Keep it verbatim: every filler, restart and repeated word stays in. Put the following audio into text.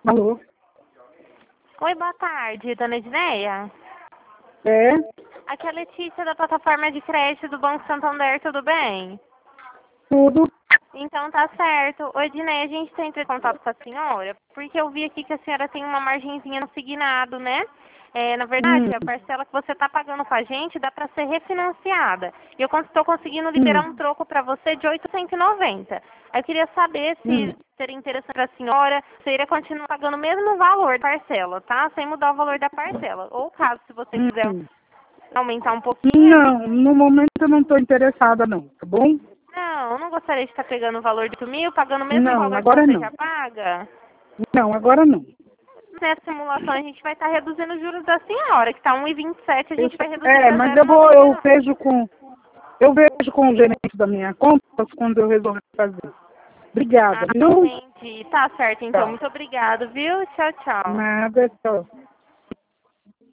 Alô? Oi, boa tarde, dona Edneia. É? Aqui é a Letícia da plataforma de crédito do Banco Santander, tudo bem? Tudo? Então tá certo. Oi, Edneia, a gente tá entrando em contato com a senhora, porque eu vi aqui que a senhora tem uma margenzinha no signado, né? É, na verdade, Hum, a parcela que você está pagando com a gente dá para ser refinanciada. E eu estou conseguindo liberar hum, um troco para você de oitocentos e noventa. Eu queria saber hum, se seria interessante para a senhora, você iria continuar pagando o mesmo valor da parcela, tá? Sem mudar o valor da parcela. Ou caso, se você quiser hum. aumentar um pouquinho, a Não, gente... no momento eu não estou interessada não, tá bom? Não, eu não gostaria de estar pegando o valor de oito mil, pagando o mesmo Não, valor que agora você não. já paga. Não, agora não. Nessa simulação a gente vai estar reduzindo os juros da senhora, que está um vírgula vinte e sete, a Eu gente vai sei- reduzir é, para mas zero eu vírgula vou, noventa e eu nove. vejo com, eu vejo com o gerente da minha conta quando eu resolver fazer. Obrigada, Ah, viu? entendi. Tá certo, então. Tchau. Muito obrigado, viu? Tchau, tchau. Nada, tchau.